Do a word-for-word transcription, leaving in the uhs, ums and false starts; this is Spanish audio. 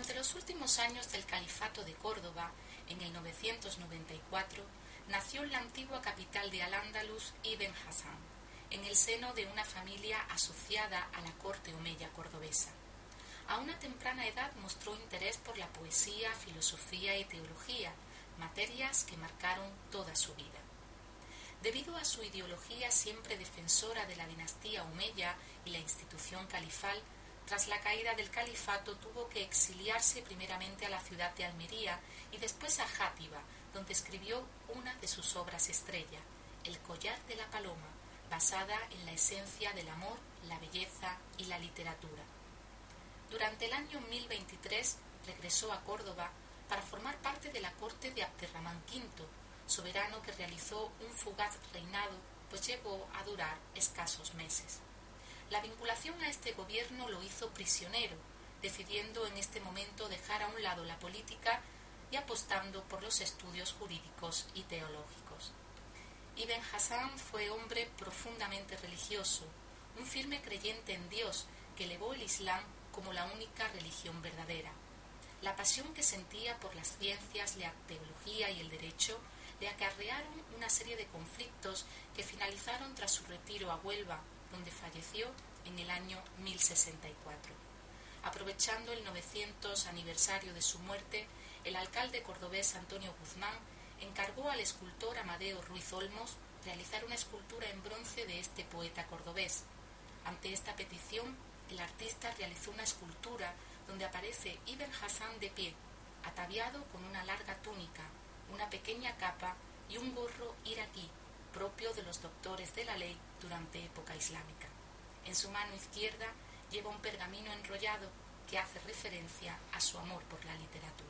Durante los últimos años del Califato de Córdoba, en el novecientos noventa y cuatro, nació en la antigua capital de Al-Ándalus Ibn Hazm, en el seno de una familia asociada a la corte omeya cordobesa. A una temprana edad mostró interés por la poesía, filosofía y teología, materias que marcaron toda su vida. Debido a su ideología siempre defensora de la dinastía omeya y la institución califal, tras la caída del califato tuvo que exiliarse primeramente a la ciudad de Almería y después a Játiva, donde escribió una de sus obras estrella, El collar de la paloma, basada en la esencia del amor, la belleza y la literatura. Durante el año mil veintitrés regresó a Córdoba para formar parte de la corte de Abderramán quinto, soberano que realizó un fugaz reinado, pues llegó a durar escasos meses. La vinculación a este gobierno lo hizo prisionero, decidiendo en este momento dejar a un lado la política y apostando por los estudios jurídicos y teológicos. Ibn Hazm fue hombre profundamente religioso, un firme creyente en Dios que elevó el Islam como la única religión verdadera. La pasión que sentía por las ciencias, la teología y el derecho le acarrearon una serie de conflictos que finalizaron tras su retiro a Huelva, donde falleció en el año mil sesenta y cuatro. Aprovechando el novecientos aniversario de su muerte, el alcalde cordobés Antonio Guzmán encargó al escultor Amadeo Ruiz Olmos realizar una escultura en bronce de este poeta cordobés. Ante esta petición, el artista realizó una escultura donde aparece Ibn Hazm de pie, ataviado con una larga túnica, una pequeña capa y un gorro iraquí, propio de los doctores de la ley durante época islámica. En su mano izquierda lleva un pergamino enrollado que hace referencia a su amor por la literatura.